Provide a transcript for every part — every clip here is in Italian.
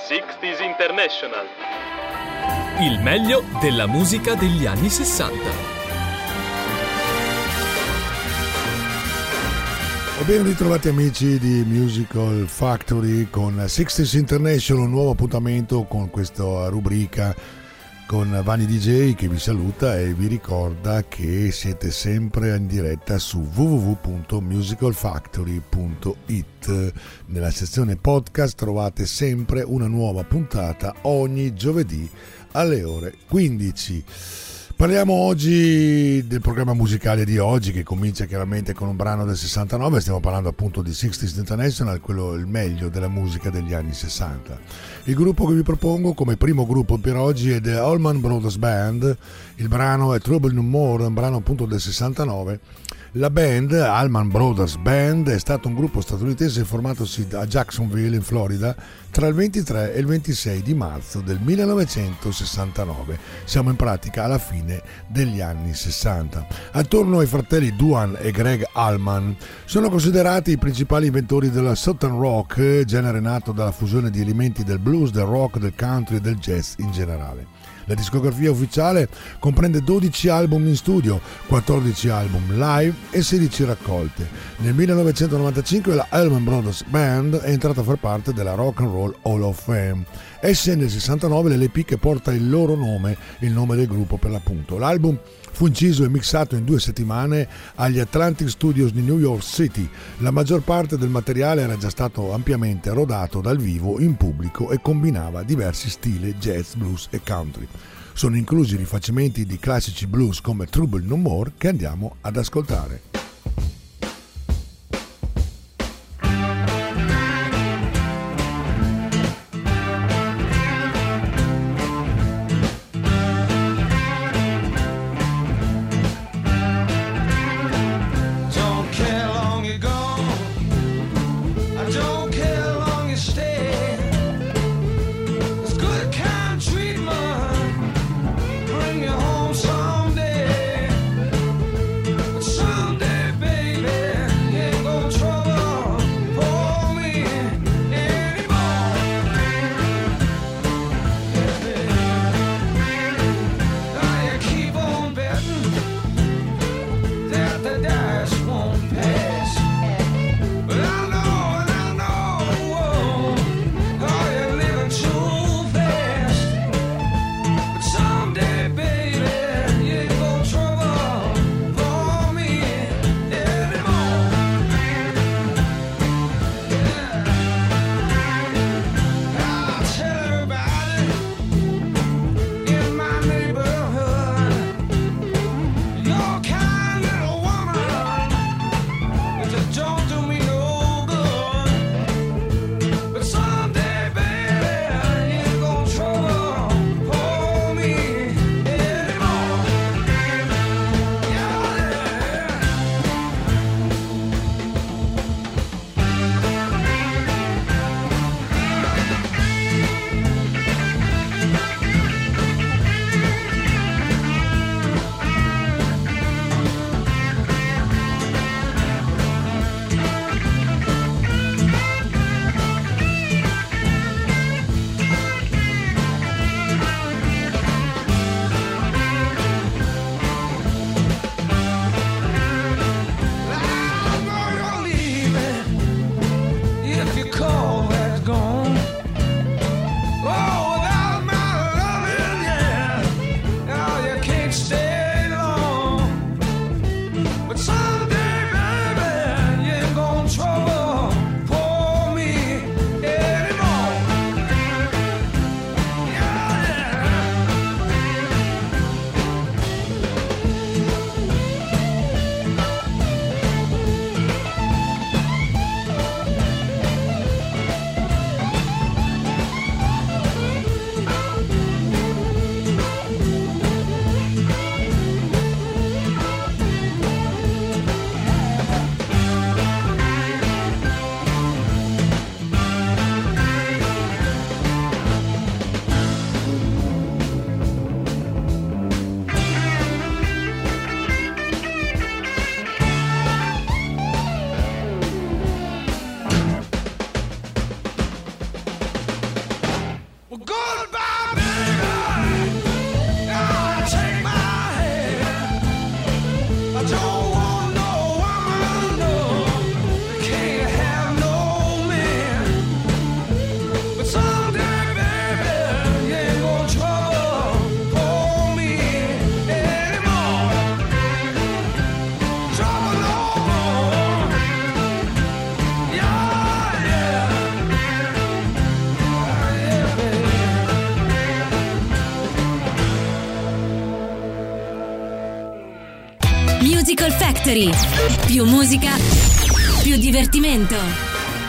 60s International. Il meglio della musica degli anni 60. E ben ritrovati amici di Musical Factory con 60s International, un nuovo appuntamento con questa rubrica con Vanni DJ che vi saluta e vi ricorda che siete sempre in diretta su www.musicalfactory.it. Nella sezione podcast trovate sempre una nuova puntata ogni giovedì alle ore 15. Parliamo oggi del programma musicale di oggi, che comincia chiaramente con un brano del 69. Stiamo parlando appunto di 60s International, quello il meglio della musica degli anni 60. Il gruppo che vi propongo come primo gruppo per oggi è The Allman Brothers Band. Il brano è Trouble No More, un brano appunto del 69. La band, Allman Brothers Band, è stato un gruppo statunitense formatosi a Jacksonville in Florida tra il 23 e il 26 di marzo del 1969. Siamo in pratica alla fine degli anni 60. Attorno ai fratelli Duane e Greg Allman sono considerati i principali inventori del Southern Rock, genere nato dalla fusione di elementi del blues, del rock, del country e del jazz in generale. La discografia ufficiale comprende 12 album in studio, 14 album live e 16 raccolte. Nel 1995 la Allman Brothers Band è entrata a far parte della Rock and Roll Hall of Fame. Esce nel 69 l'LP che porta il loro nome, il nome del gruppo per l'appunto. L'album fu inciso e mixato in 2 settimane agli Atlantic Studios di New York City. La maggior parte del materiale era già stato ampiamente rodato dal vivo in pubblico e combinava diversi stili jazz, blues e country. Sono inclusi rifacimenti di classici blues come Trouble No More che andiamo ad ascoltare. Someday Factory. Più musica, più divertimento.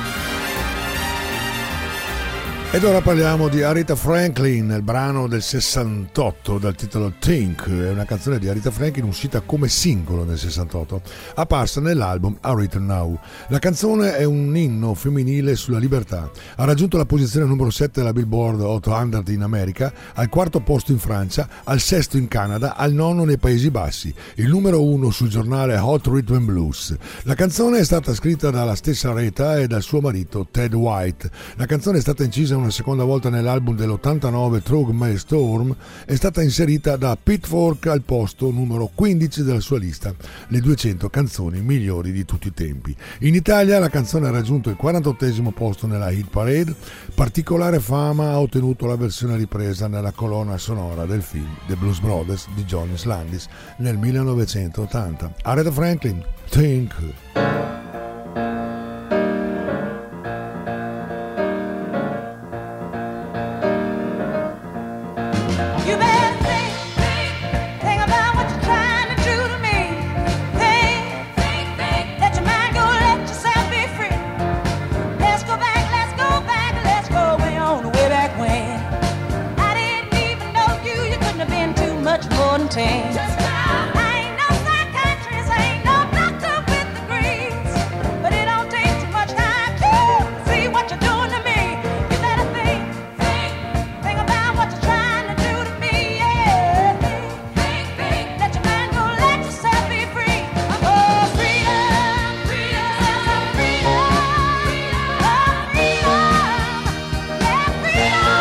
Ed ora parliamo di Aretha Franklin, il brano del 68 dal titolo Think. È una canzone di Aretha Franklin uscita come singolo nel 68, apparsa nell'album Aretha Now. La canzone è un inno femminile sulla libertà. Ha raggiunto la posizione numero 7 della Billboard 800 in America, al quarto posto in Francia, al sesto in Canada, al nono nei Paesi Bassi, il numero 1 sul giornale Hot Rhythm and Blues. La canzone è stata scritta dalla stessa Aretha e dal suo marito Ted White. La canzone è stata incisa una seconda volta nell'album dell'89 Through My Storm, è stata inserita da Pitchfork al posto numero 15 della sua lista, le 200 canzoni migliori di tutti i tempi. In Italia la canzone ha raggiunto il 48esimo posto nella Hit Parade. Particolare fama ha ottenuto la versione ripresa nella colonna sonora del film The Blues Brothers di Johnny Landis nel 1980. Aretha Franklin, Think. I ain't no psychiatrist, I ain't no doctor with degrees, but it don't take too much time to see what you're doing to me. You better think about what you're trying to do to me. Yeah, think, let your mind go, let yourself be free. Oh, freedom, freedom, freedom, oh, freedom, yeah, freedom.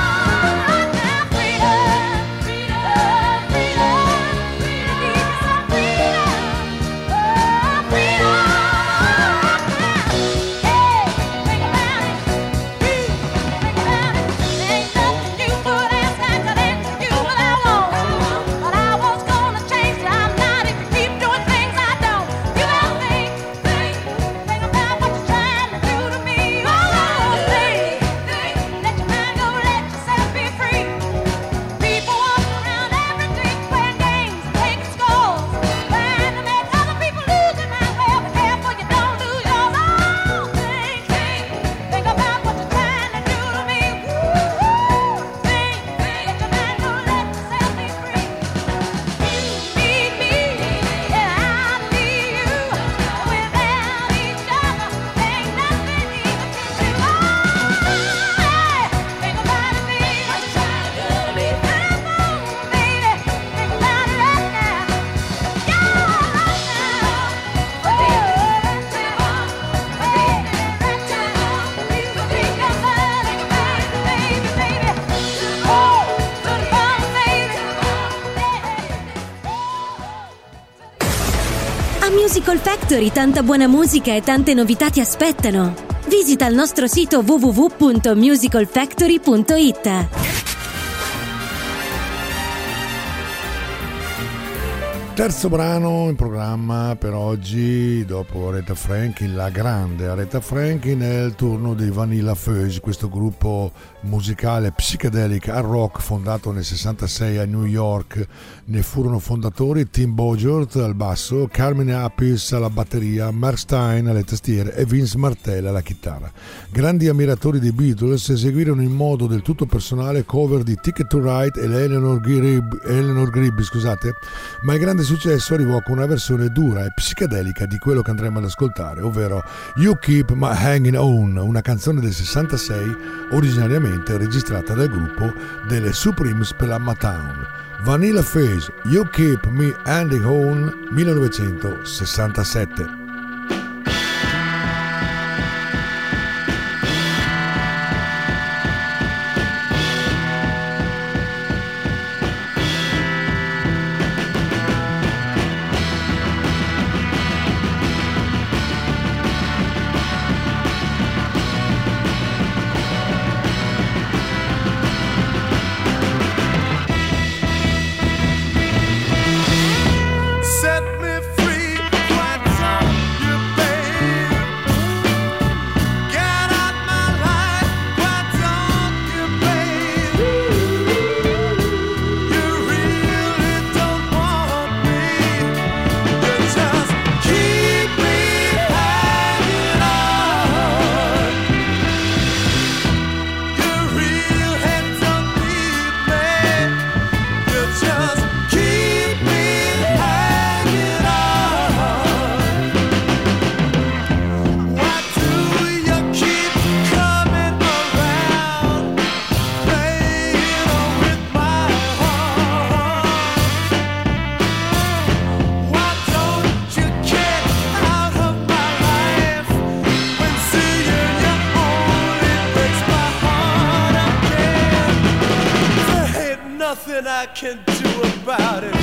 Musical Factory, tanta buona musica e tante novità ti aspettano. Visita il nostro sito www.musicalfactory.it. Terzo brano in programma per oggi, dopo Aretha Franklin, la grande Aretha Franklin, è il turno dei Vanilla Fudge, questo gruppo musicale psychedelic hard rock fondato nel 66 a New York. Ne furono fondatori Tim Bogert al basso, Carmine Appice alla batteria, Mark Stein alle tastiere e Vince Martell alla chitarra. Grandi ammiratori dei Beatles, eseguirono in modo del tutto personale cover di Ticket to Ride e Eleanor Rigby, ma il grande successo arrivò con una versione dura e psichedelica di quello che andremo ad ascoltare, ovvero You Keep Me Hanging On, una canzone del 66 originariamente registrata dal gruppo delle Supremes per la Motown. Vanilla Fudge, You Keep Me Hanging On, 1967. Set me free, quite some nothing I can do about it.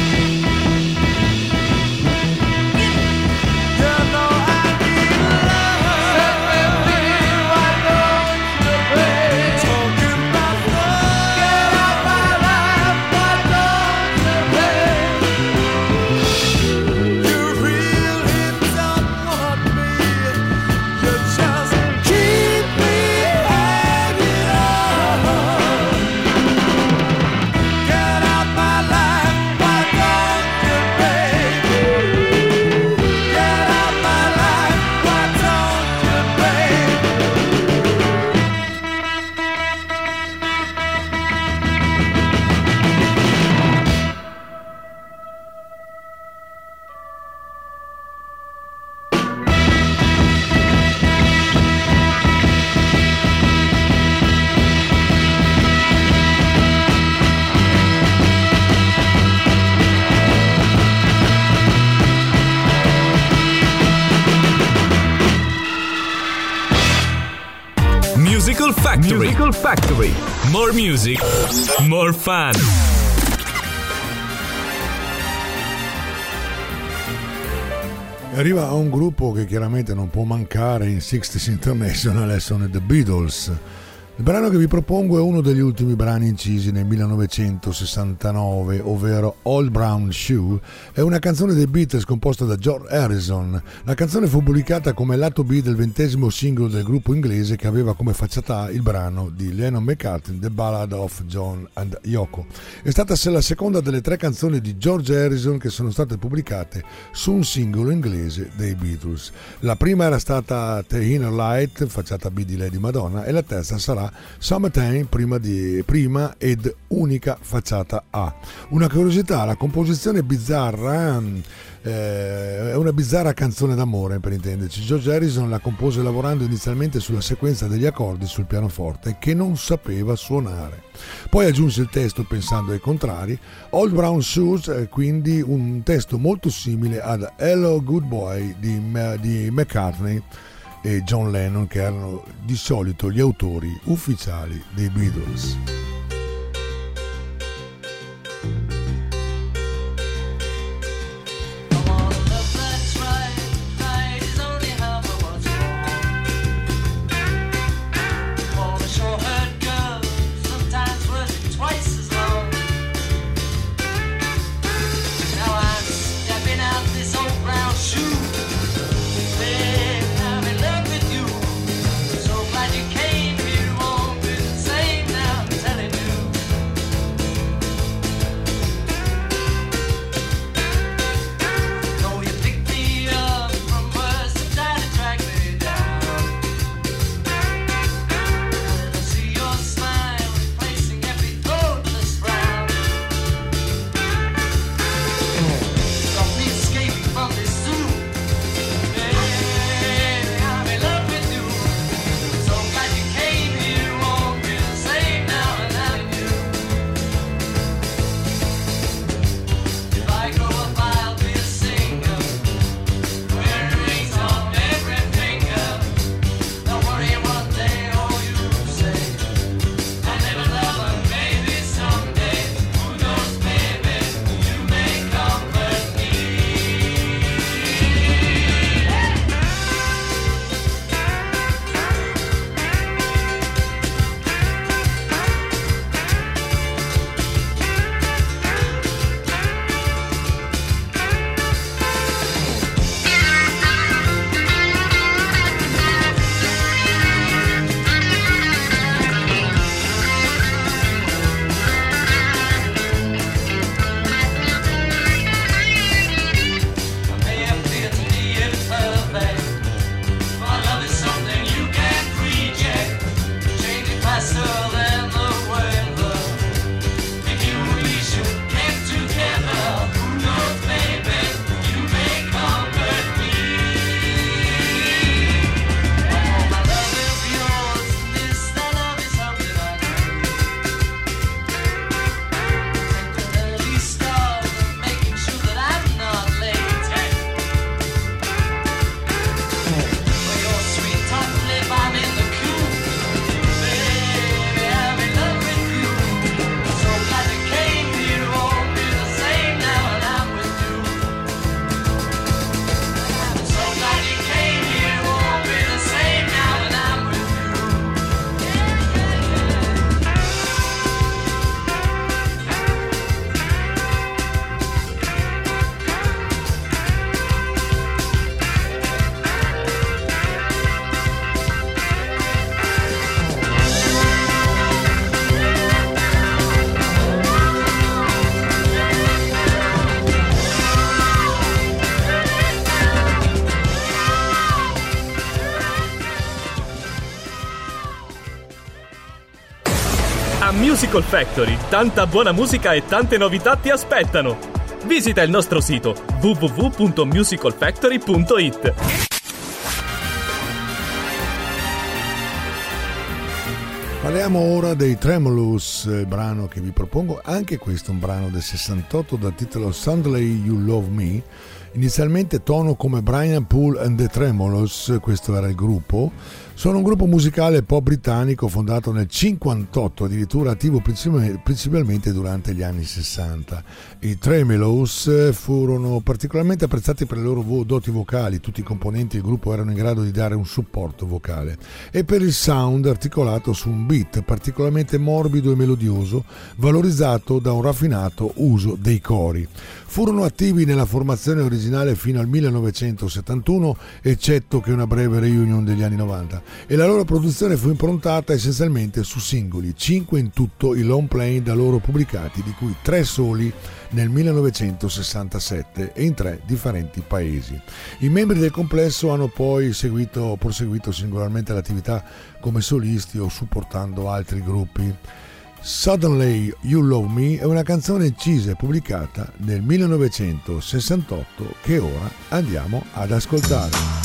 You know I need love. Set me free, why don't you, babe? Talking about love. Get out my life, why don't you, babe? You really don't want me. You just keep me hanging on. Get out my life, why don't you, baby? Get out my life, why don't you, baby? Musical Factory. Musical Factory. More music, more fun. Arriva a un gruppo che chiaramente non può mancare in 60's International, sono The Beatles. Il brano che vi propongo è uno degli ultimi brani incisi nel 1969, ovvero Old Brown Shoe. È una canzone dei Beatles composta da George Harrison. La canzone fu pubblicata come lato B del 20° singolo del gruppo inglese che aveva come facciata A il brano di Lennon-McCartney, The Ballad of John and Yoko. È stata la seconda delle 3 canzoni di George Harrison che sono state pubblicate su un singolo inglese dei Beatles. La prima era stata The Inner Light, facciata B di Lady Madonna, e la terza sarà Summertime, prima ed unica facciata A. Una curiosità, la composizione bizzarra è una bizzarra canzone d'amore, per intenderci. George Harrison la compose lavorando inizialmente sulla sequenza degli accordi sul pianoforte che non sapeva suonare. Poi aggiunse il testo pensando ai contrari. Old Brown Shoes quindi un testo molto simile ad Hello Good Boy di McCartney e John Lennon, che erano di solito gli autori ufficiali dei Beatles. Musical Factory, tanta buona musica e tante novità ti aspettano. Visita il nostro sito www.musicalfactory.it. Parliamo ora dei Tremulous, il brano che vi propongo, anche questo è un brano del 68 dal titolo Suddenly You Love Me. Inizialmente tono come Brian Poole and the Tremulous, questo era il gruppo. Sono un gruppo musicale pop britannico fondato nel 58, addirittura attivo principalmente durante gli anni 60. I Tremulous furono particolarmente apprezzati per le loro doti vocali, tutti i componenti del gruppo erano in grado di dare un supporto vocale, e per il sound articolato su un beat particolarmente morbido e melodioso, valorizzato da un raffinato uso dei cori. Furono attivi nella formazione originale fino al 1971, eccetto che una breve reunion degli anni 90, e la loro produzione fu improntata essenzialmente su singoli, 5 in tutto i long play da loro pubblicati, di cui 3 soli nel 1967 e in 3 differenti paesi. I membri del complesso hanno poi proseguito singolarmente l'attività come solisti o supportando altri gruppi. Suddenly You Love Me è una canzone incisa e pubblicata nel 1968 che ora andiamo ad ascoltare.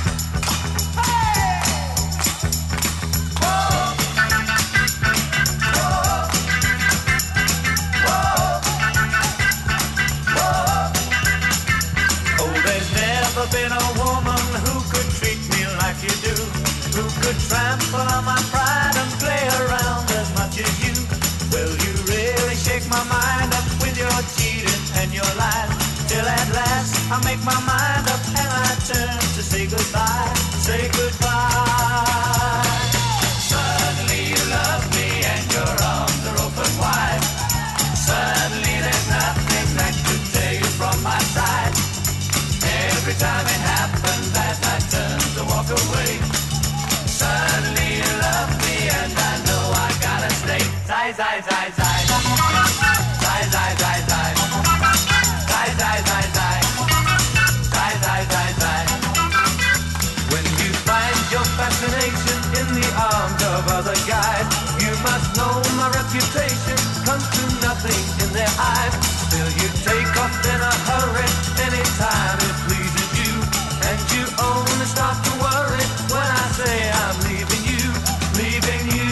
Been a woman who could treat me like you do, who could trample on my pride and play around as much as you. Will you really shake my mind up with your cheating and your lies? Till at last I make my mind up and I turn to say goodbye, say goodbye. Suddenly you love me and your arms are open wide. Suddenly there's nothing that could tear you from my side. Every time it happens that I turn to walk away. Suddenly you love me and I know I gotta stay. Zai, zai, zai, zai. Zai, zai, zai, zai. Zai, zai, zai, zai. Zai, zai, zai, zai. When you find your fascination in the arms of other guys, you must know my reputation comes to nothing in their eyes. Still you take off in a hurry anytime it pleases you, and you only start to worry when I say I'm leaving you, leaving you.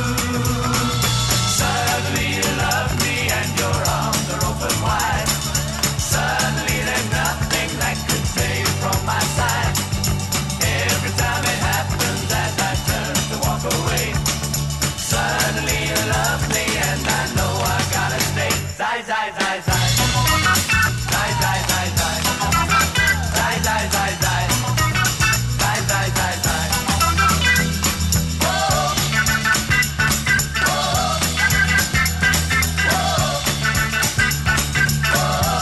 Suddenly you love me and your arms are open wide. Suddenly there's nothing that could tear you from my side. Every time it happens as I turn to walk away. Suddenly you love me and I know I gotta stay. Zai, zai, zai, zai. Zai, zai, zai, zai. Zai, zai, zai, zai. Zai, zai, zai, zai. Whoa. Whoa. Whoa. Whoa.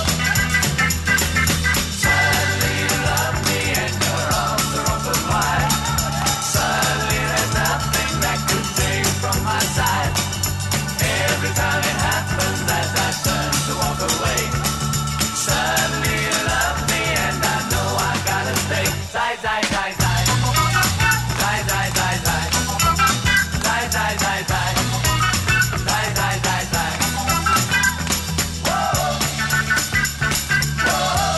Suddenly you love me and your arms are open wide. Suddenly there's nothing that could tear you from my side. Every time it happens as I turn to walk away. Suddenly you love me and I know I gotta stay. Zai, zai, zai, zai. Zai, zai, zai, zai. Zai, zai, zai, zai. Zai, zai, zai, zai. Whoa. Whoa.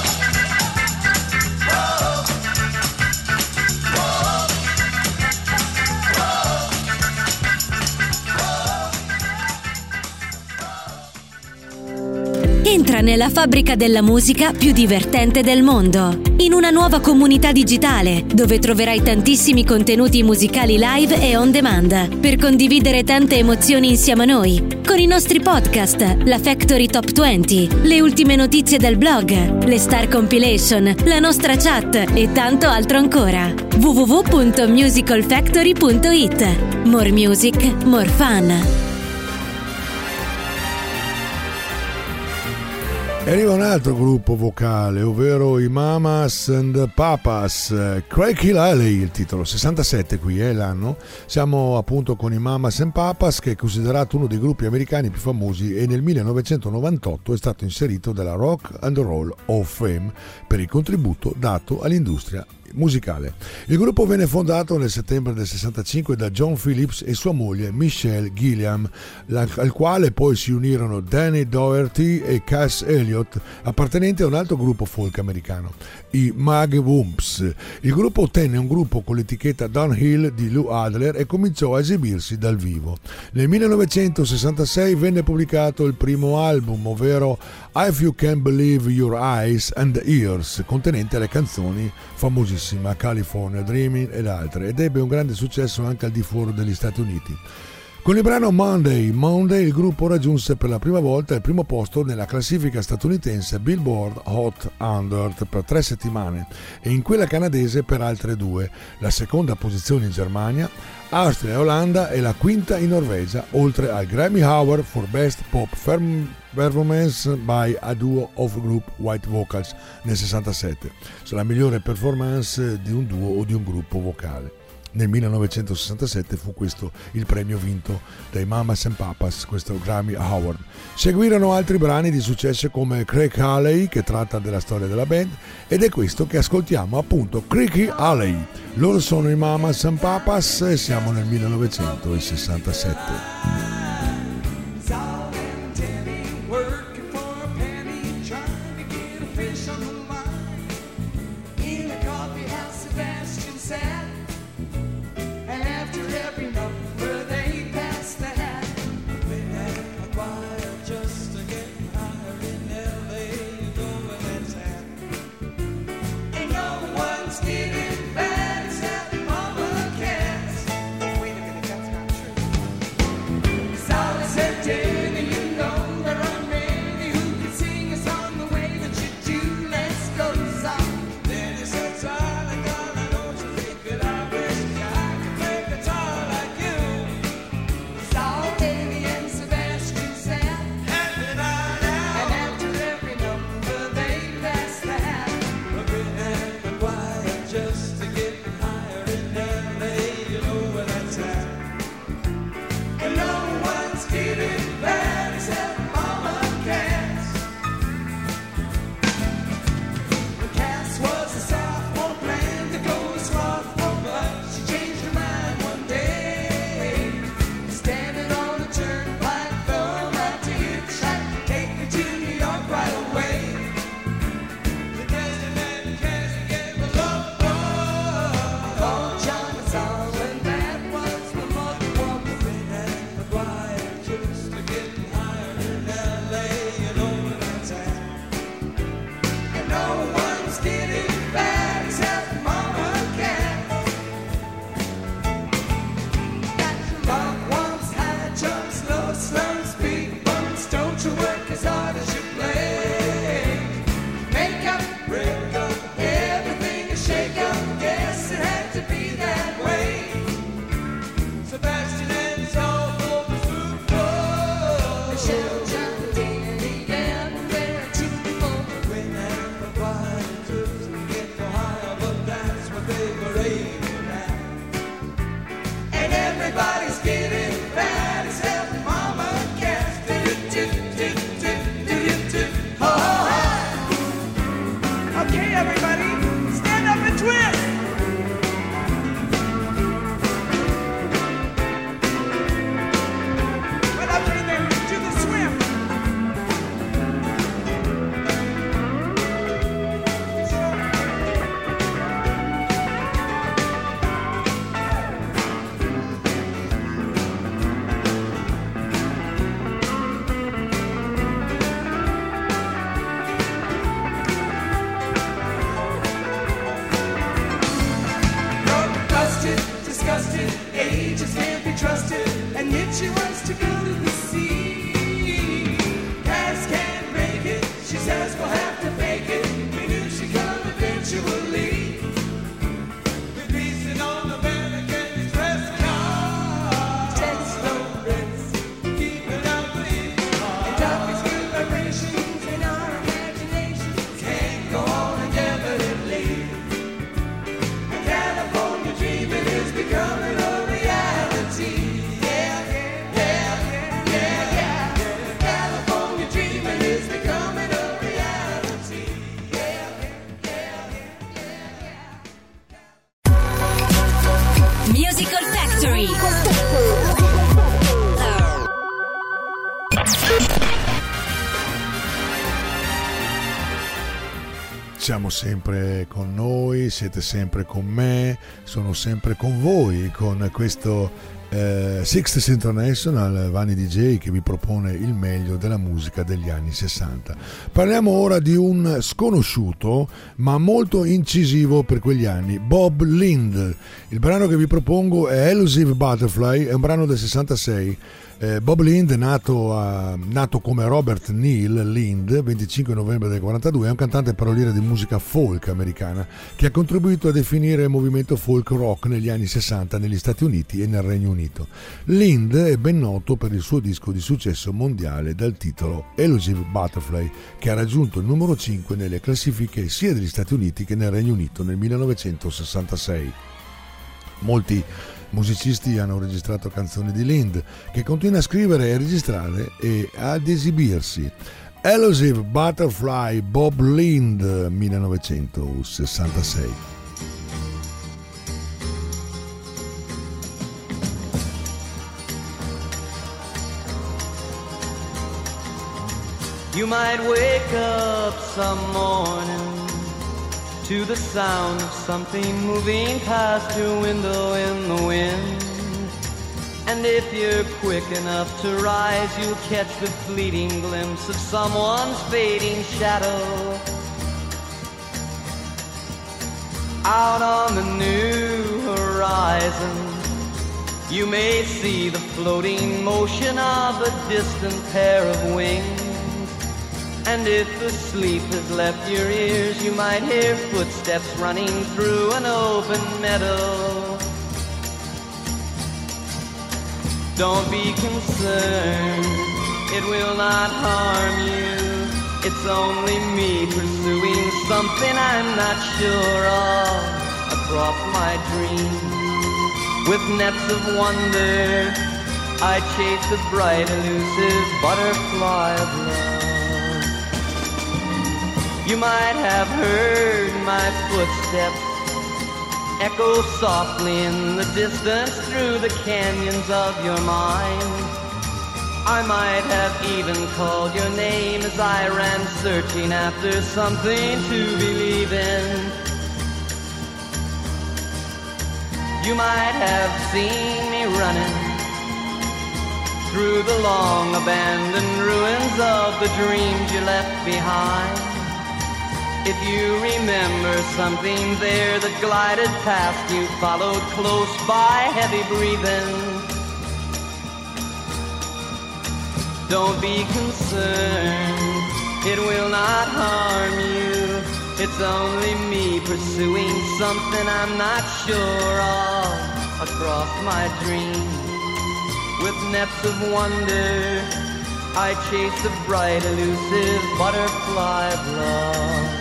Whoa. Whoa. Entra nella fabbrica della musica più divertente del mondo, in una nuova comunità digitale dove troverai tantissimi contenuti musicali live e on demand per condividere tante emozioni insieme a noi, con i nostri podcast, la Factory Top 20, le ultime notizie del blog, le Star Compilation, la nostra chat e tanto altro ancora. www.musicalfactory.it. More music, more fun. E arriva un altro gruppo vocale, ovvero i Mamas and Papas, Craigie Lally, il titolo, 67 qui è l'anno. Siamo appunto con i Mamas and Papas, che è considerato uno dei gruppi americani più famosi e nel 1998 è stato inserito dalla Rock and Roll of Fame per il contributo dato all'industria musicale. Il gruppo venne fondato nel settembre del 65 da John Phillips e sua moglie Michelle Gilliam, al quale poi si unirono Danny Doherty e Cass Elliot, appartenenti a un altro gruppo folk americano, i Magwumps. Il gruppo ottenne un gruppo con l'etichetta Downhill di Lou Adler e cominciò a esibirsi dal vivo. Nel 1966 venne pubblicato il primo album, ovvero If You Can Believe Your Eyes and Ears, contenente le canzoni famosissime California Dreaming ed altre, ed ebbe un grande successo anche al di fuori degli Stati Uniti. Con il brano Monday il gruppo raggiunse per la prima volta il primo posto nella classifica statunitense Billboard Hot 100 per 3 settimane e in quella canadese per altre 2, la seconda posizione in Germania, Austria e Olanda e la quinta in Norvegia, oltre al Grammy Award for Best Pop Performance by a Duo of Group White Vocals nel 67, cioè la migliore performance di un duo o di un gruppo vocale. Nel 1967 fu questo il premio vinto dai Mamas and Papas, questo Grammy Award. Seguirono altri brani di successo come Craig Haley, che tratta della storia della band, ed è questo che ascoltiamo, appunto, Craig Haley. Loro sono i Mamas and Papas e siamo nel 1967. Becoming a reality, yeah, yeah, yeah, yeah. Siamo sempre con noi, siete sempre con me, sono sempre con voi con questo Sixties International, Vanni DJ, che vi propone il meglio della musica degli anni 60. Parliamo ora di un sconosciuto ma molto incisivo per quegli anni, Bob Lind. Il brano che vi propongo è Elusive Butterfly, è un brano del 66. Bob Lind, nato come Robert Neil Lind, 25 novembre del 42, è un cantante paroliere di musica folk americana che ha contribuito a definire il movimento folk rock negli anni 60 negli Stati Uniti e nel Regno Unito. Lind è ben noto per il suo disco di successo mondiale dal titolo Elusive Butterfly, che ha raggiunto il numero 5 nelle classifiche sia degli Stati Uniti che nel Regno Unito nel 1966. Molti musicisti hanno registrato canzoni di Lind, che continua a scrivere e registrare e ad esibirsi. Elusive Butterfly, Bob Lind, 1966. You might wake up some morning to the sound of something moving past your window in the wind. And if you're quick enough to rise, you'll catch the fleeting glimpse of someone's fading shadow. Out on the new horizon, you may see the floating motion of a distant pair of wings. And if the sleep has left your ears, you might hear footsteps running through an open meadow. Don't be concerned, it will not harm you. It's only me pursuing something I'm not sure of across my dreams. With nets of wonder, I chase the bright, elusive butterfly of love. You might have heard my footsteps echo softly in the distance through the canyons of your mind. I might have even called your name as I ran searching after something to believe in. You might have seen me running through the long abandoned ruins of the dreams you left behind. If you remember something there that glided past you, followed close by, heavy breathing, don't be concerned, it will not harm you. It's only me pursuing something I'm not sure of across my dreams. With nets of wonder, I chase the bright, elusive butterfly of love.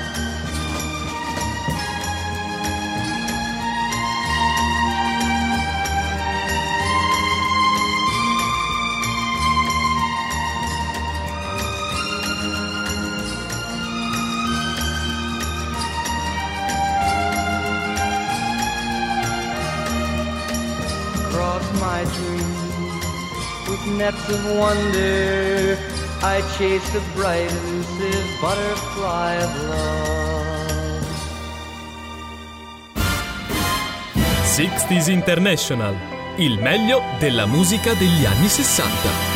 My dreams with nets of wonder, I chase the bright, elusive butterfly of love. Sixties International, il meglio della musica degli anni 60.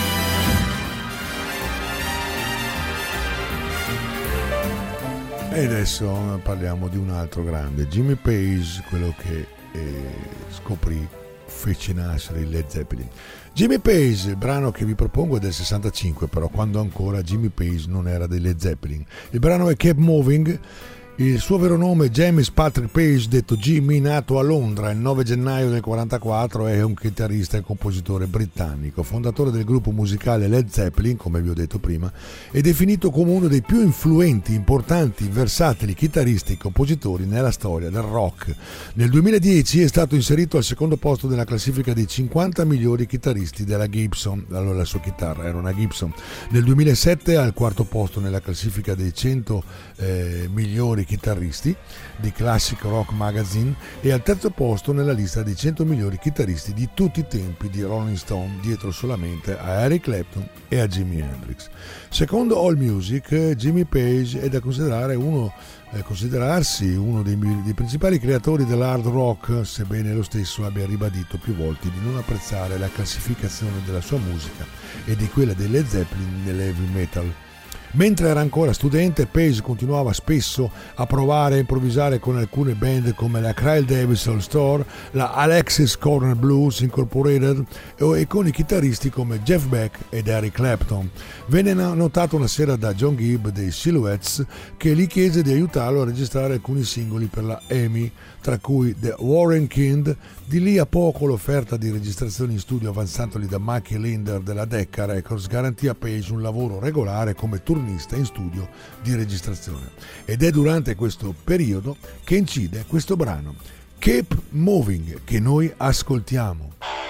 E adesso parliamo di un altro grande, Jimmy Page, quello che scoprì, fece nascere il Led Zeppelin. Jimmy Page, il brano che vi propongo è del 65, però quando ancora Jimmy Page non era dei Led Zeppelin. Il brano è Keep Moving. Il suo vero nome è James Patrick Page, detto Jimmy, nato a Londra il 9 gennaio del 1944, è un chitarrista e compositore britannico, fondatore del gruppo musicale Led Zeppelin, come vi ho detto prima, è definito come uno dei più influenti, importanti, versatili chitarristi e compositori nella storia del rock. Nel 2010 è stato inserito al secondo posto nella classifica dei 50 migliori chitarristi della Gibson, allora la sua chitarra era una Gibson. Nel 2007 al quarto posto nella classifica dei 100 migliori migliori chitarristi di Classic Rock Magazine e al terzo posto nella lista dei 100 migliori chitarristi di tutti i tempi di Rolling Stone, dietro solamente a Eric Clapton e a Jimi Hendrix. Secondo AllMusic, Jimmy Page è da considerarsi uno dei principali creatori dell'hard rock, sebbene lo stesso abbia ribadito più volte di non apprezzare la classificazione della sua musica e di quella dei Led Zeppelin nell'heavy metal. Mentre era ancora studente, Page continuava spesso a provare a improvvisare con alcune band come la Crile Davis All Star, la Alexis Corner Blues Incorporated e con i chitarristi come Jeff Beck ed Eric Clapton. Venne notato una sera da John Gibb dei Silhouettes, che gli chiese di aiutarlo a registrare alcuni singoli per la EMI, tra cui The Warren Kind. Di lì a poco l'offerta di registrazioni in studio avanzatogli da Mikey Linder della Decca Records garantì a Page un lavoro regolare come turnista in studio di registrazione. Ed è durante questo periodo che incide questo brano, Keep Moving, che noi ascoltiamo.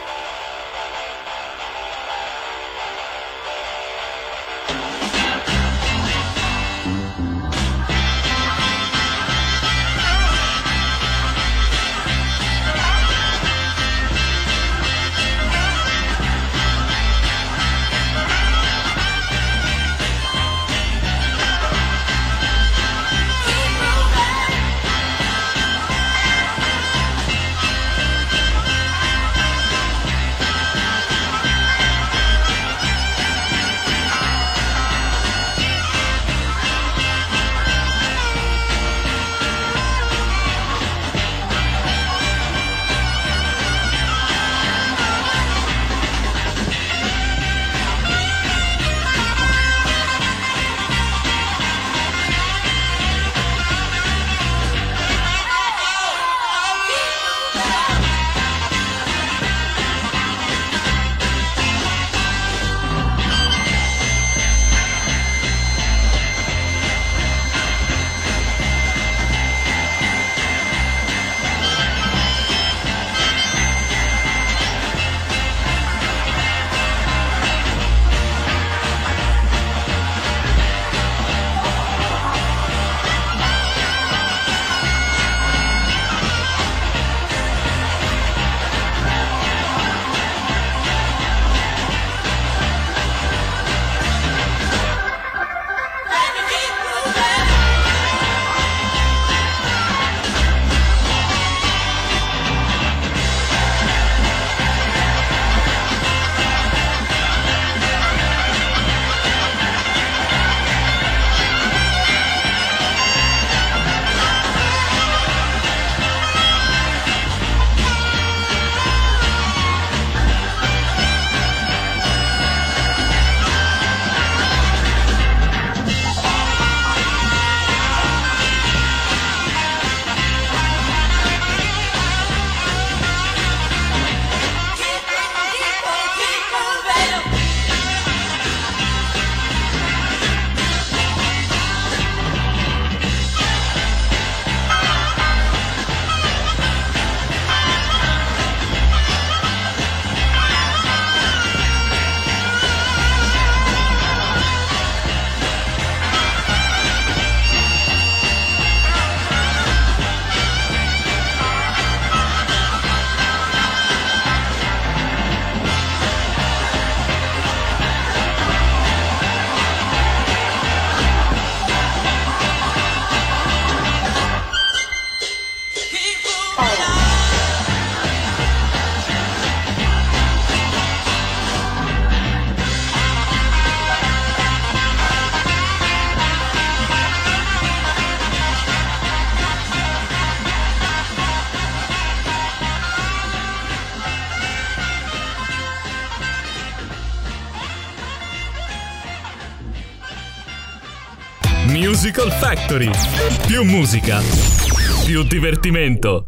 Musical Factory. Più musica, più divertimento.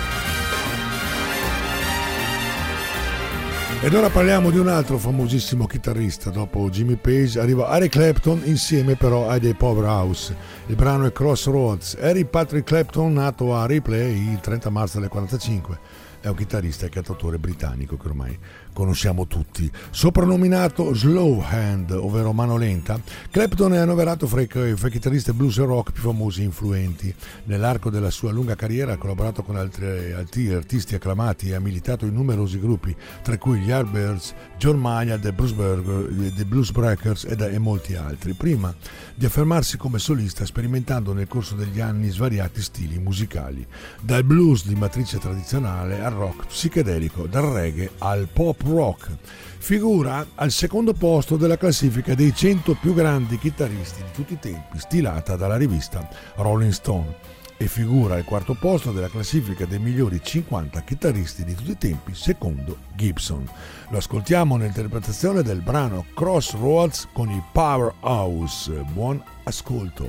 Ed ora parliamo di un altro famosissimo chitarrista. Dopo Jimmy Page arriva Eric Clapton, insieme però ai The Powerhouse. Il brano è Crossroads. Eric Patrick Clapton, nato a Ripley il 30 marzo del 1945, è un chitarrista e cantautore britannico che ormai conosciamo tutti. Soprannominato Slow Hand, ovvero mano lenta, Clapton è annoverato fra i chitarristi blues e rock più famosi e influenti. Nell'arco della sua lunga carriera ha collaborato con altri artisti acclamati e ha militato in numerosi gruppi, tra cui gli Yardbirds, John Mayer, The Blues Breakers e molti altri, prima di affermarsi come solista sperimentando nel corso degli anni svariati stili musicali, dal blues di matrice tradizionale al rock psichedelico, dal reggae al pop rock. Figura al secondo posto della classifica dei 100 più grandi chitarristi di tutti i tempi, stilata dalla rivista Rolling Stone, e figura al quarto posto della classifica dei migliori 50 chitarristi di tutti i tempi, secondo Gibson. Lo ascoltiamo nell'interpretazione del brano Crossroads con i Powerhouse. Buon ascolto.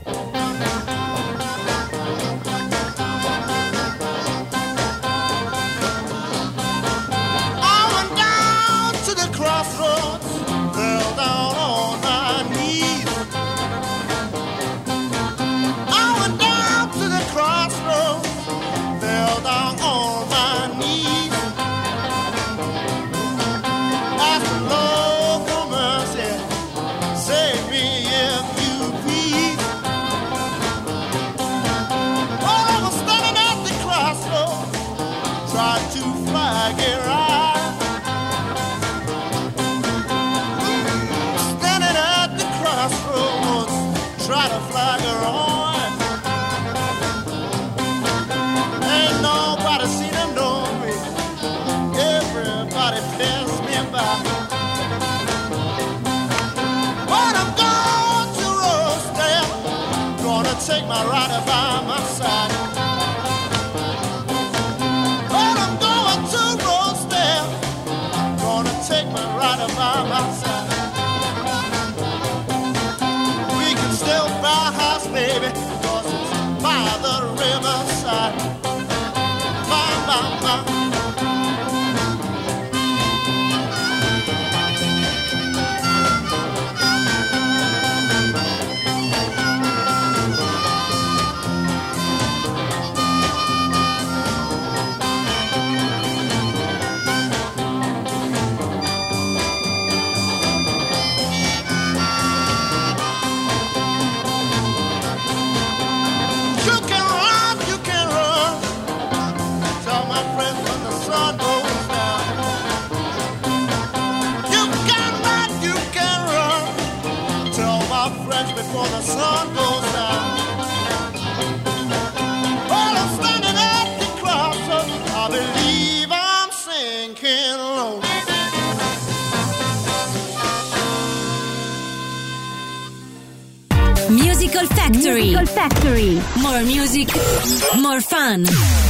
Take my rider by my side. But I'm going to Rosedale. Gonna take my rider by my side. We can still buy a house, baby, 'cause it's by the riverside. My. Before the sun goes down. While I'm standing at the crossroads, I believe I'm sinking low. Musical Factory. More music, more fun.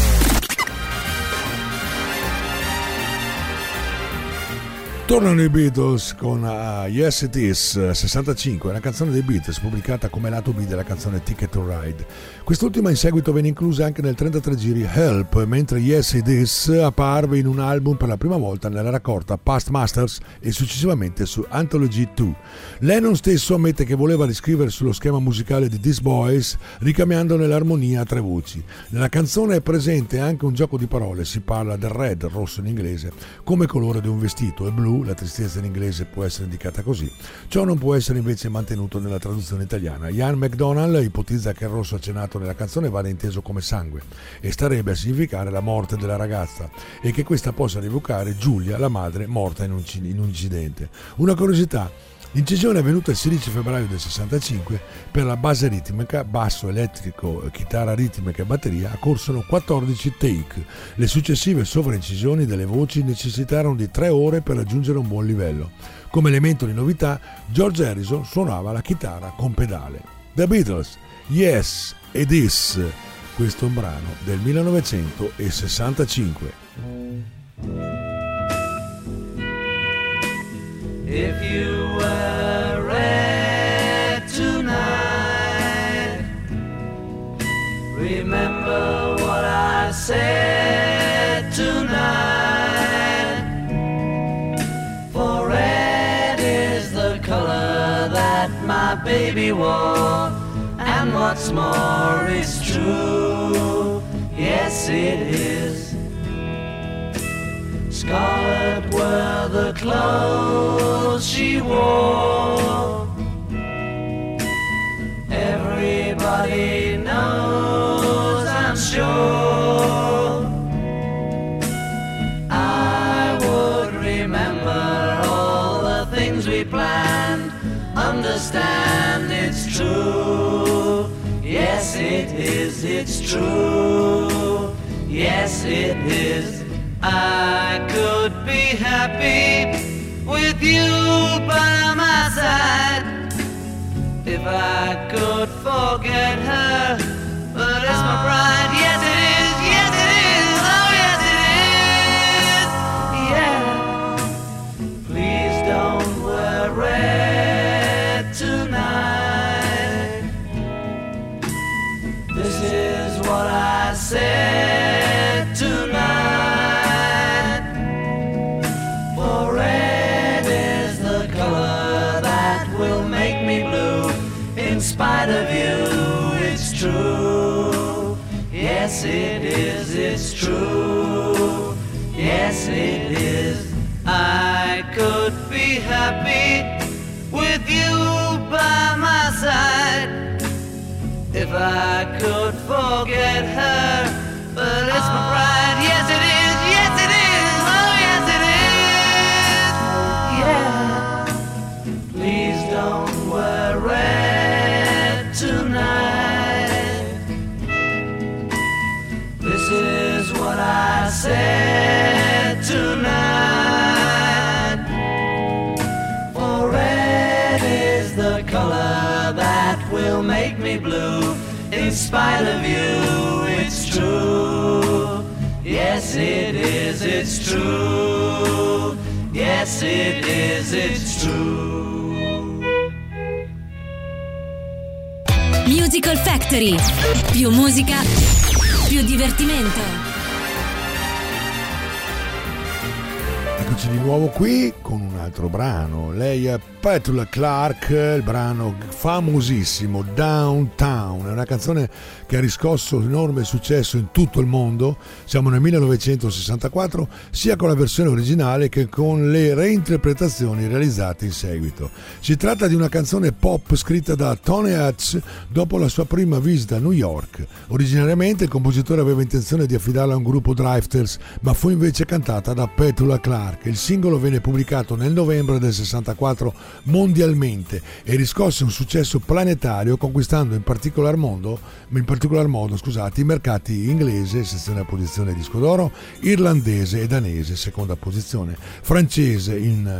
Tornano i Beatles con Yes It Is 65, una canzone dei Beatles pubblicata come lato B della canzone Ticket to Ride. Quest'ultima in seguito venne inclusa anche nel 33 giri Help, mentre Yes It Is apparve in un album per la prima volta nella raccolta Past Masters e successivamente su Anthology 2. Lennon stesso ammette che voleva riscrivere sullo schema musicale di These Boys, ricambiandone l'armonia a tre voci. Nella canzone è presente anche un gioco di parole, si parla del red, rosso in inglese, come colore di un vestito, e blu, la tristezza in inglese può essere indicata così. Ciò non può essere invece mantenuto nella traduzione italiana. Ian MacDonald ipotizza che il rosso accennato nella canzone vada inteso come sangue e starebbe a significare la morte della ragazza e che questa possa rievocare Giulia, la madre, morta in un incidente. Una curiosità: l'incisione è avvenuta il 16 febbraio del 65 per la base ritmica, basso elettrico, chitarra ritmica e batteria. Accorsero 14 take. Le successive sovraincisioni delle voci necessitarono di 3 ore per raggiungere un buon livello. Come elemento di novità, George Harrison suonava la chitarra con pedale. The Beatles, Yes It Is. Questo è un brano del 1965. If you were red tonight, remember what I said tonight. For red is the color that my baby wore, and what's more is true. Yes, it is. Sky Scarlet were the clothes she wore. Everybody knows, I'm sure. I would remember all the things we planned. Understand it's true. Yes, it is, it's true. Yes, it is. I could be happy with you by my side if I could forget her, but it's my pride. Yes, it is, yes, it is, oh, yes, it is, yeah. Please don't worry tonight. This is what I said tonight. For red is the color that will make me blue. In spite of you, it's true. Yes, it is, it's true. Yes, it is. I could be happy with you by my side if I could forget her, but it's my pride. Yes, it is, yes, it is, oh, yes, it is, yeah. Please don't worry tonight. This is what I said tonight. For red is the color that will make me blue. In spite of you, it's true. Yes, it is, it's true. Yes, it is, it's true. Musical Factory. Più musica, più divertimento. Eccoci di nuovo qui con un altro brano. Lei è Petula Clark, il brano famosissimo Downtown. È una canzone che ha riscosso enorme successo in tutto il mondo. Siamo nel 1964, sia con la versione originale che con le reinterpretazioni realizzate in seguito. Si tratta di una canzone pop scritta da Tony Hatch dopo la sua prima visita a New York. Originariamente il compositore aveva intenzione di affidarla a un gruppo Drifters, ma fu invece cantata da Petula Clark. Il singolo venne pubblicato nel novembre del 64 mondialmente e riscosse un successo planetario, conquistando in particolar modo i mercati inglese, seconda posizione disco d'oro, irlandese e danese, seconda posizione, francese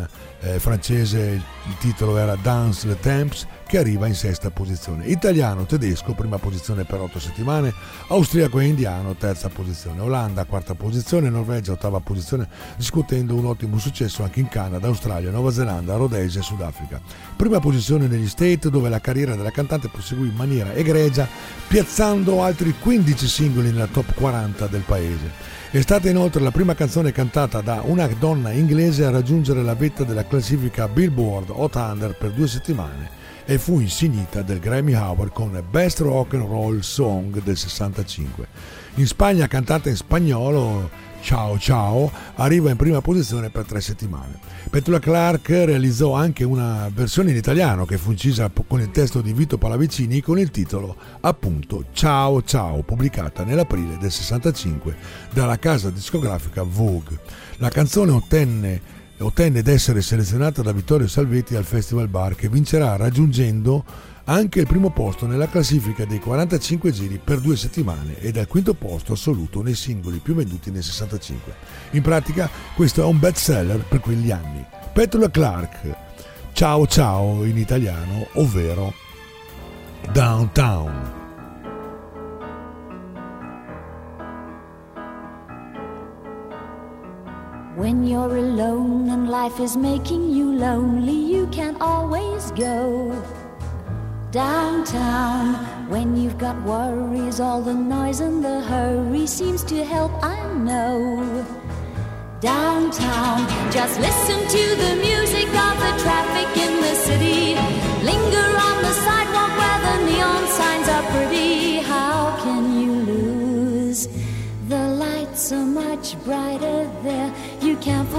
il titolo era Dance le Temps, che arriva in sesta posizione, italiano, tedesco, prima posizione per 8 settimane, austriaco e indiano, terza posizione, Olanda, quarta posizione, Norvegia, ottava posizione, riscuotendo un ottimo successo anche in Canada, Australia, Nuova Zelanda, Rhodesia e Sudafrica. Prima posizione negli States, dove la carriera della cantante proseguì in maniera egregia, piazzando altri 15 singoli nella top 40 del paese. È stata inoltre la prima canzone cantata da una donna inglese a raggiungere la vetta della classifica Billboard Hot 100 per 2 settimane e fu insignita del Grammy Award con Best Rock and Roll Song del 65. In Spagna, cantata in spagnolo, Ciao Ciao arriva in prima posizione per 3 settimane. Petula Clark realizzò anche una versione in italiano che fu incisa con il testo di Vito Pallavicini con il titolo appunto Ciao Ciao, pubblicata nell'aprile del 65 dalla casa discografica Vogue. La canzone ottenne ad essere selezionata da Vittorio Salvetti al Festival Bar, che vincerà raggiungendo anche il primo posto nella classifica dei 45 giri per 2 settimane ed al quinto posto assoluto nei singoli più venduti nel 65. In pratica questo è un best seller per quegli anni. Petula Clark, Ciao Ciao in italiano, ovvero Downtown. When you're alone and life is making you lonely, you can always go downtown. When you've got worries, all the noise and the hurry seems to help, I know. Downtown, just listen to the music of the traffic in the city. Linger on the sidewalk where the neon signs are pretty. How can you lose? The lights are much brighter there. You can't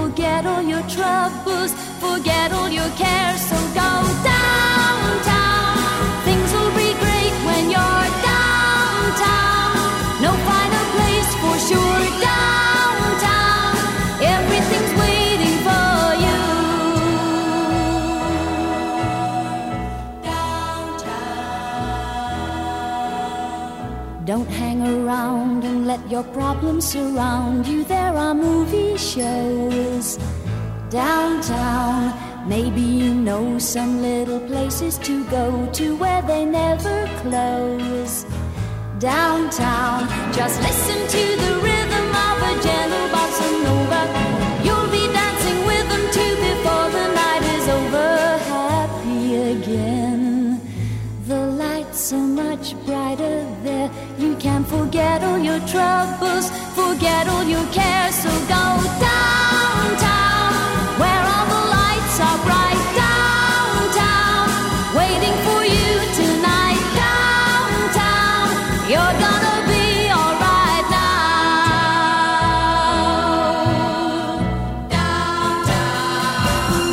troubles, forget all your cares. So go downtown. Things will be great when you're downtown. No finer place for sure. Downtown, everything's waiting for you. Downtown. Don't hang around and let your problems surround you. There are movie shows downtown. Maybe you know some little places to go to where they never close. Downtown, just listen to the rhythm of a gentle bossa nova. You'll be dancing with them too before the night is over. Happy again. The lights so much brighter there. You can forget all your troubles, forget all your cares. So go downtown, where all the lights are bright. Downtown, waiting for you tonight. Downtown, you're gonna be alright now. Downtown,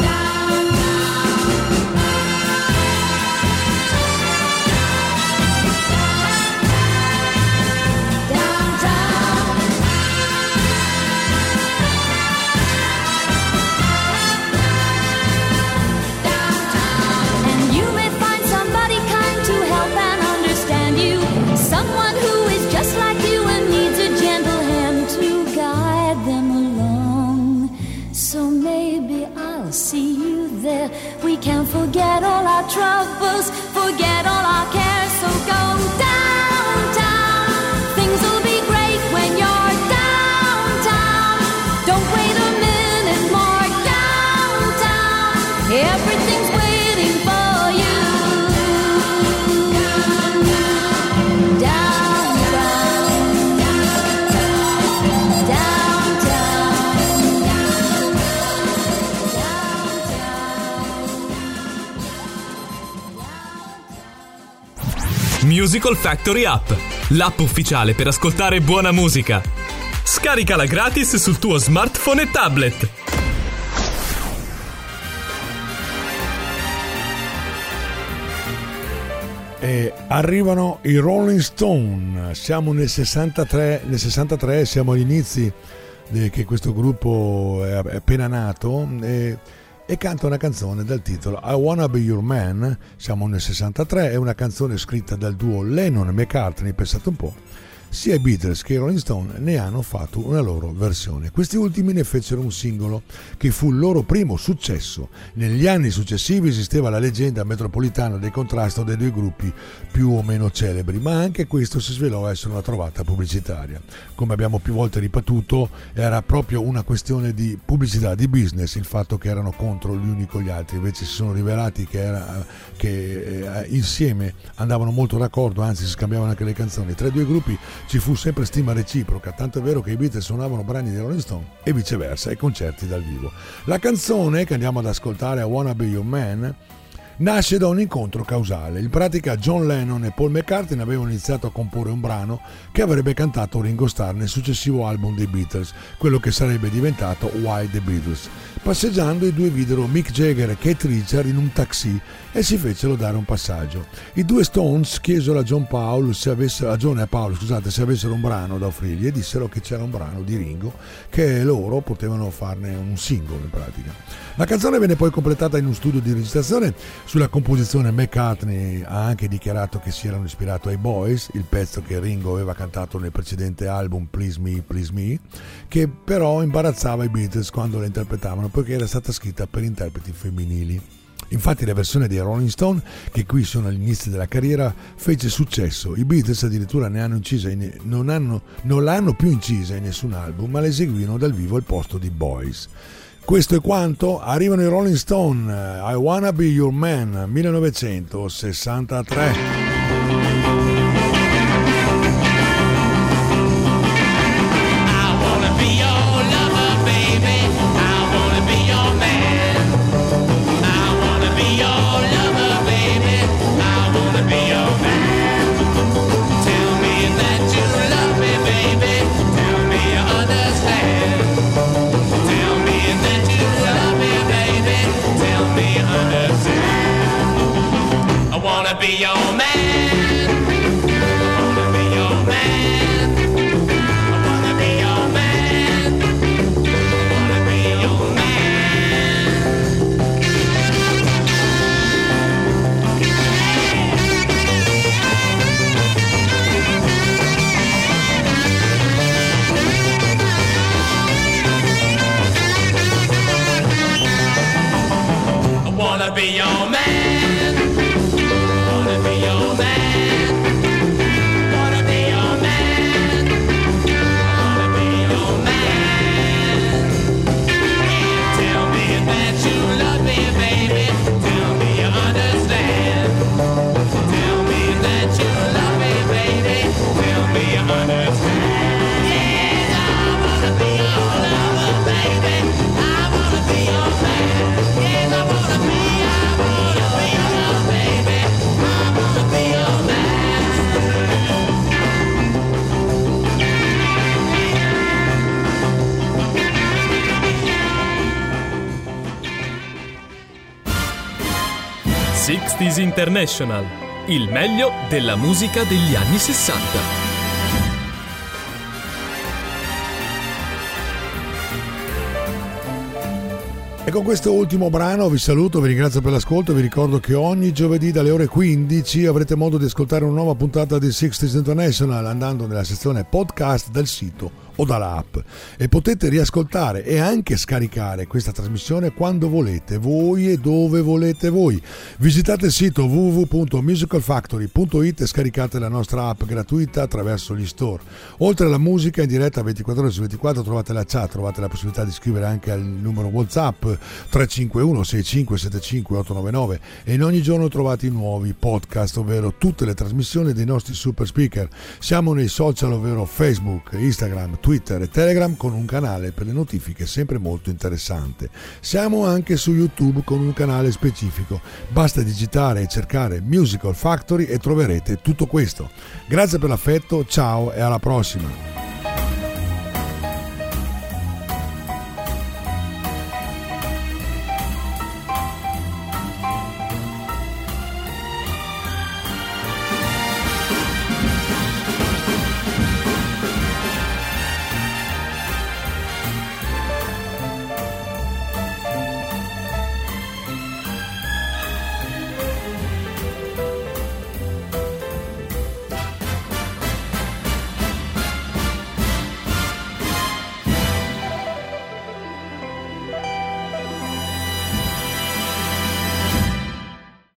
and you may find somebody kind to help and understand you. Someone who is just like you and needs a gentle hand to guide them along. So maybe I'll see you there. We can forget all our troubles, forget all our cares. So go downtown. Things will be great when you're downtown. Don't wait a minute more. Downtown, everything's waiting for you. Downtown, Musical Factory App, l'app ufficiale per ascoltare buona musica. Scaricala gratis sul tuo smartphone e tablet. E arrivano i Rolling Stone. Siamo nel 63, siamo agli inizi che questo gruppo è appena nato e canta una canzone dal titolo I Wanna Be Your Man. Siamo nel 63, è una canzone scritta dal duo Lennon e McCartney. Pensate un po', sia i Beatles che i Rolling Stone ne hanno fatto una loro versione. Questi ultimi ne fecero un singolo che fu il loro primo successo. Negli anni successivi esisteva la leggenda metropolitana del contrasto dei due gruppi più o meno celebri, ma anche questo si svelò essere una trovata pubblicitaria. Come abbiamo più volte ripetuto, era proprio una questione di pubblicità, di business, il fatto che erano contro gli uni con gli altri. Invece si sono rivelati che insieme andavano molto d'accordo, anzi si scambiavano anche le canzoni. Tra i due gruppi ci fu sempre stima reciproca, tanto è vero che i Beatles suonavano brani dei Rolling Stone e viceversa ai concerti dal vivo. La canzone che andiamo ad ascoltare, I Wanna Be Your Man, nasce da un incontro causale. In pratica John Lennon e Paul McCartney avevano iniziato a comporre un brano che avrebbe cantato Ringo Starr nel successivo album dei Beatles, quello che sarebbe diventato Why the Beatles. Passeggiando i due videro Mick Jagger e Keith Richards in un taxi e si fecero dare un passaggio. I due Stones chiesero a John e Paul se avessero un brano da offrirgli e dissero che c'era un brano di Ringo che loro potevano farne un singolo in pratica. La canzone venne poi completata in un studio di registrazione. Sulla composizione McCartney ha anche dichiarato che si erano ispirato ai Boys, il pezzo che Ringo aveva cantato nel precedente album Please Me, che però imbarazzava i Beatles quando la interpretavano perché era stata scritta per interpreti femminili. Infatti la versione dei Rolling Stone, che qui sono all'inizio della carriera, fece successo. I Beatles addirittura non l'hanno più incisa in nessun album, ma la eseguivano dal vivo al posto di Boys. Questo è quanto. Arrivano i Rolling Stone, I Wanna Be Your Man, 1963. Tell me that you love be your man. I wanna be your man. I wanna be your man. I wanna be your man. I wanna be your man. Wanna be your man. Wanna be your man. Wanna be your man. Tell me that you love me, baby. Tell me you understand. Tell me that you love me, baby. Tell me you understand. Yes, I wanna be your lover, baby. I wanna be your man. Yes, I wanna be your love, baby. I wanna be your man. Sixties International, il meglio della musica degli anni 60. E con questo ultimo brano vi saluto, vi ringrazio per l'ascolto, vi ricordo che ogni giovedì dalle ore 15 avrete modo di ascoltare una nuova puntata di Sixties International andando nella sezione podcast del sito o dall'app e potete riascoltare e anche scaricare questa trasmissione quando volete voi e dove volete voi. Visitate il sito www.musicalfactory.it e scaricate la nostra app gratuita attraverso gli store. Oltre alla musica in diretta 24 ore su 24 trovate la chat, trovate la possibilità di scrivere anche al numero WhatsApp 351 65 75 899 e in ogni giorno trovate i nuovi podcast, ovvero tutte le trasmissioni dei nostri super speaker. Siamo nei social, ovvero Facebook, Instagram, Twitter e Telegram, con un canale per le notifiche sempre molto interessante. Siamo anche su YouTube con un canale specifico. Basta digitare e cercare Musical Factory e troverete tutto questo. Grazie per l'affetto, ciao e alla prossima.